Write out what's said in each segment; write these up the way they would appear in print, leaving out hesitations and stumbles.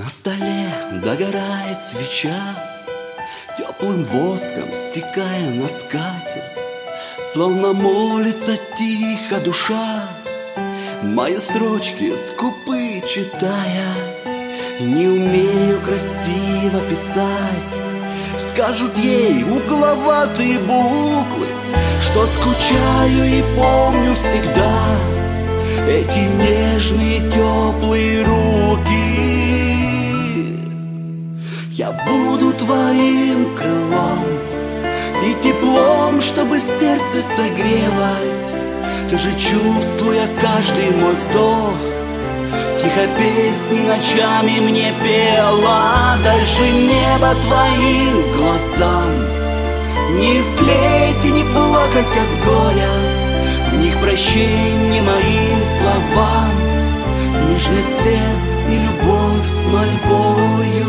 На столе догорает свеча, теплым воском стекая на скатерть, словно молится тихо душа, мои строчки скупы читая. Не умею красиво писать, скажут ей угловатые буквы, что скучаю и помню всегда эти нежные теплые руки. Я буду твоим крылом и теплом, чтобы сердце согрелось. Ты же, чувствуя каждый мой вздох, тихо песни ночами мне пела. Дальше небо твоим глазам, не истлеть и не плакать от горя, в них прощение моим словам, нежный свет и любовь с мольбою.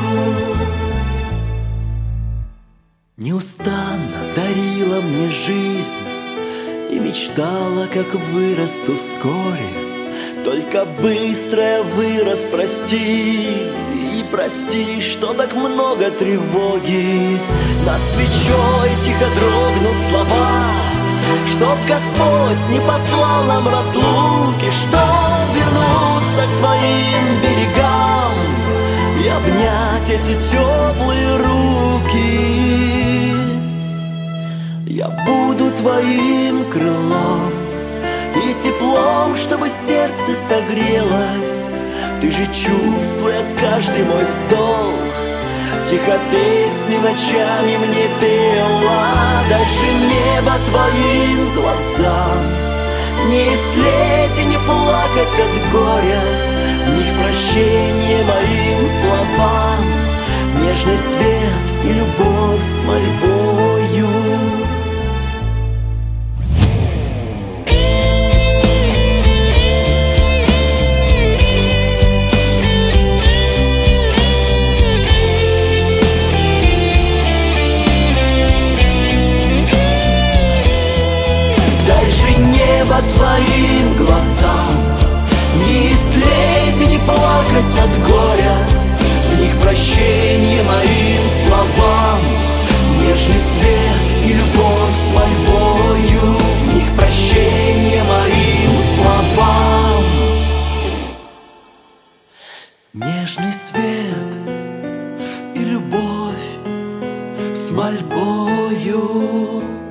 Неустанно дарила мне жизнь и мечтала, как вырасту вскоре. Только быстро я вырос, прости, и прости, что так много тревоги. Над свечой тихо дрогнут слова, чтоб Господь не послал нам разлуки, чтоб вернуться к твоим берегам и обнять эти теплые руки. Я буду твоим крылом и теплом, чтобы сердце согрелось. Ты же, чувствуя каждый мой вздох, тихо песни ночами мне пела. Дальше небо твоим глазам, не истлеть и не плакать от горя, в них прощение моим словам, нежный свет и любовь с мольбою. Небо твоим глазам, не истлеть и не плакать от горя, в них прощение моим словам, нежный свет и любовь с мольбою, в них прощение моим словам, нежный свет и любовь с мольбою.